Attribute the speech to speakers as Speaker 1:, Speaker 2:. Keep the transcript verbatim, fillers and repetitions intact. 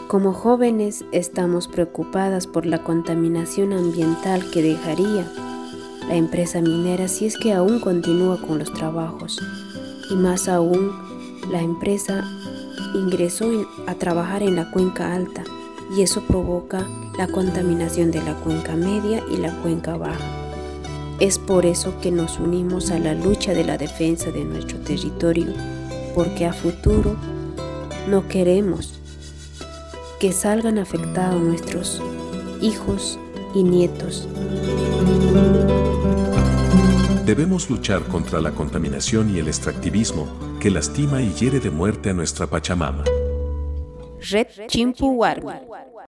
Speaker 1: Como jóvenes estamos preocupadas por la contaminación ambiental que dejaría la empresa minera si es que aún continúa con los trabajos. Y más aún, la empresa ingresó a trabajar en la cuenca alta y eso provoca la contaminación de la cuenca media y la cuenca baja. Es por eso que nos unimos a la lucha de la defensa de nuestro territorio, porque a futuro no queremos que salgan afectados nuestros hijos y nietos.
Speaker 2: Debemos luchar contra la contaminación y el extractivismo que lastima y hiere de muerte a nuestra Pachamama.
Speaker 1: Red Chimpu Warmi.